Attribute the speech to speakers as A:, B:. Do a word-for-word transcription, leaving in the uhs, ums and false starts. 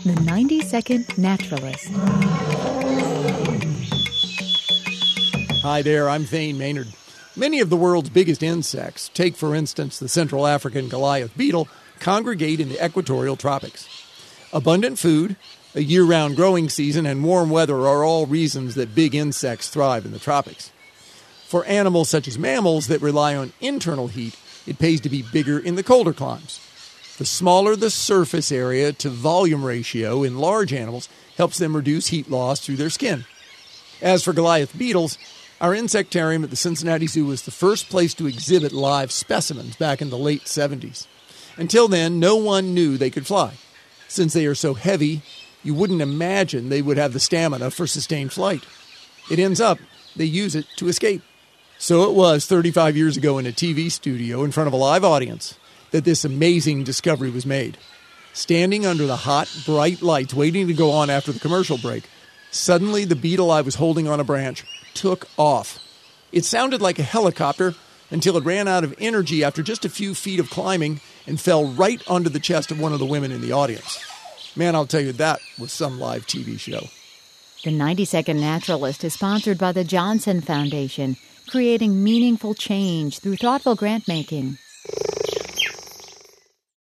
A: The ninety-second Naturalist.
B: Hi there, I'm Thane Maynard. Many of the world's biggest insects, take for instance the Central African Goliath beetle, congregate in the equatorial tropics. Abundant food, a year-round growing season, and warm weather are all reasons that big insects thrive in the tropics. For animals such as mammals that rely on internal heat, it pays to be bigger in the colder climes. The smaller the surface area to volume ratio in large animals helps them reduce heat loss through their skin. As for Goliath beetles, our insectarium at the Cincinnati Zoo was the first place to exhibit live specimens back in the late seventies. Until then, no one knew they could fly. Since they are so heavy, you wouldn't imagine they would have the stamina for sustained flight. It ends up they use it to escape. So it was thirty-five years ago in a T V studio in front of a live audience that this amazing discovery was made. Standing under the hot, bright lights waiting to go on after the commercial break, suddenly the beetle I was holding on a branch took off. It sounded like a helicopter until it ran out of energy after just a few feet of climbing and fell right onto the chest of one of the women in the audience. Man, I'll tell you, that was some live T V show.
A: The ninety-second Naturalist is sponsored by the Johnson Foundation, creating meaningful change through thoughtful grant making.